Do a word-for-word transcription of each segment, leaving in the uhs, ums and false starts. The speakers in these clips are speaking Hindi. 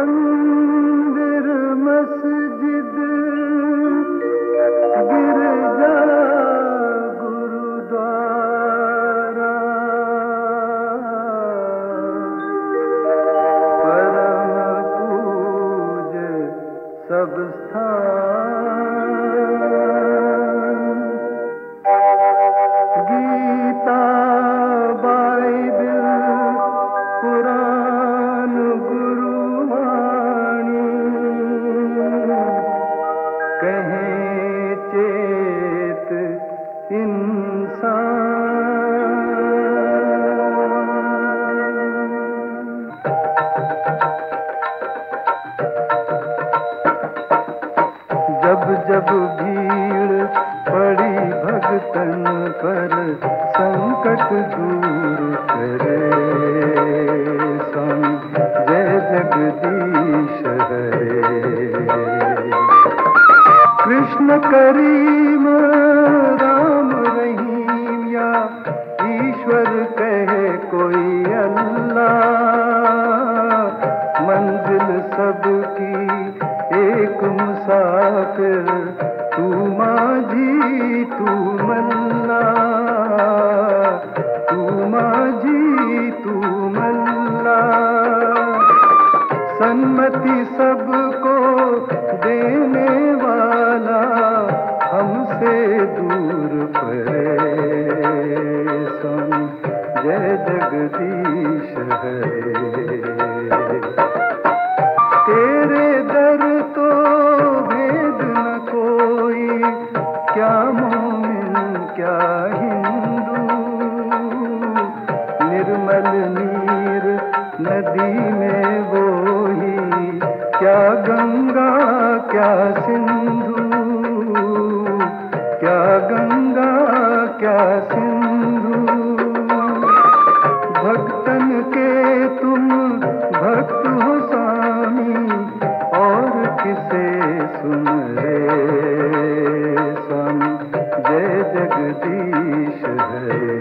मंदिर मस्जिद गिरजा गुरुद्वारा परम पूज्य सब स्थान गीता बाइबिल पुराण गुरुवाणी कहें चेत जब जब भीड़ पड़ी भगतन पर संकट दूर करे स्वामी जय जगदीश हरे। कृष्ण करीम राम रहीम या ईश्वर कहे कोई अल्लाह मंजिल सबकी एक मुसाफिर तू माझी तू मल्ला तू माझी तू मल्ला। सन्मति सबको देने वाला हमसे दूर परे स्वामी जय जगदीश हरे। तेरे दर तो भेद न कोई क्या मोमिन क्या हिंदू निर्मल नीर नदी में वो ही क्या गंगा क्या सिंधु क्या गंगा क्या सिंधु। भक्तन के तुम भक्त हो स्वामी और किसे सुन रे स्वामी जय जगदीश हरे।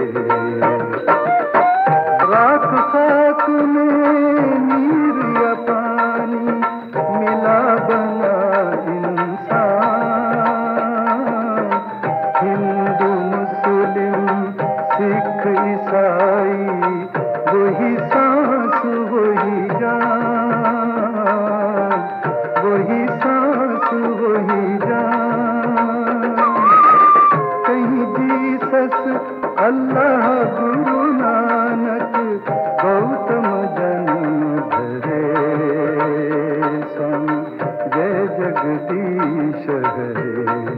राख खाक में नीर या पानी मिला बना इंसान हिंदू मुस्लिम सिख ईसाई वही सांस वही जान वही सांस वही जान। कहीं जीसस अल्लाह गुरु नानक गौतम जन्म धरे स्वामी जय जगदीश हरे।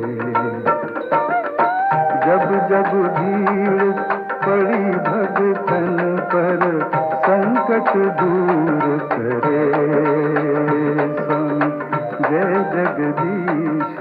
जब जब भीड़ पड़ी भगतन पर संकट दूर करे स्वामी जय जगदीश